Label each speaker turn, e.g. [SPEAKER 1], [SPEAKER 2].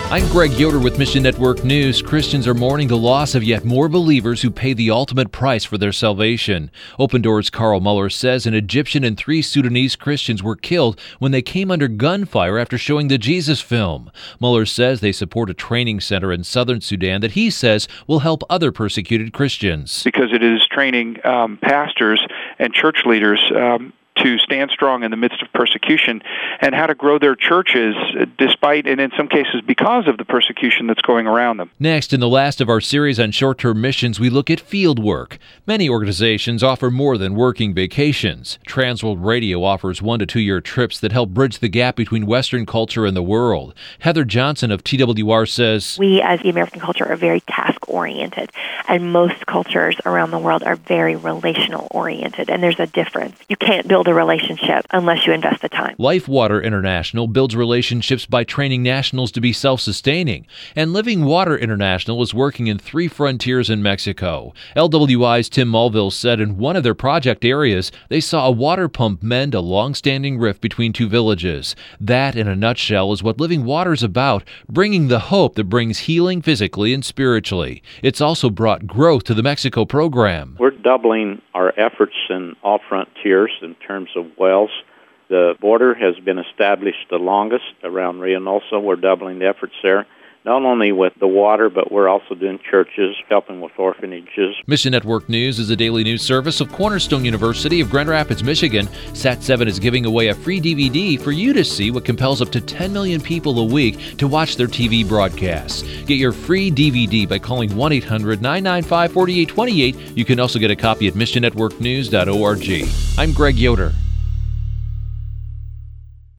[SPEAKER 1] I'm Greg Yoder with Mission Network News. Christians are mourning the loss of yet more believers who paid the ultimate price for their salvation. Open Doors' Carl Muller says an Egyptian and 3 Sudanese Christians were killed when they came under gunfire after showing the Jesus film. Muller says they support a training center in southern Sudan that he says will help other persecuted Christians.
[SPEAKER 2] Because it is training pastors and church leaders to stand strong in the midst of persecution and how to grow their churches despite and in some cases because of the persecution that's going around them.
[SPEAKER 1] Next, in the last of our series on short-term missions, we look at field work. Many organizations offer more than working vacations. Transworld Radio offers 1 to 2 year trips that help bridge the gap between Western culture and the world. Heather Johnson of TWR says,
[SPEAKER 3] we as the American culture are very task-oriented, and most cultures around the world are very relational-oriented, and there's a difference. You can't build a relationship unless you invest the time.
[SPEAKER 1] Life Water International builds relationships by training nationals to be self-sustaining, and Living Water International is working in 3 frontiers in Mexico. LWI's Tim Mulville said in one of their project areas, they saw a water pump mend a long-standing rift between 2 villages. That, in a nutshell, is what Living Water is about, bringing the hope that brings healing physically and spiritually. It's also brought growth to the Mexico program.
[SPEAKER 4] We're doubling our efforts in all frontiers in terms of wells. The border has been established the longest around Reynosa. We're doubling the efforts there, not only with the water, but we're also doing churches, helping with orphanages.
[SPEAKER 1] Mission Network News is a daily news service of Cornerstone University of Grand Rapids, Michigan. Sat7 is giving away a free DVD for you to see what compels up to 10 million people a week to watch their TV broadcasts. Get your free DVD by calling 1-800-995-4828. You can also get a copy at missionnetworknews.org. I'm Greg Yoder.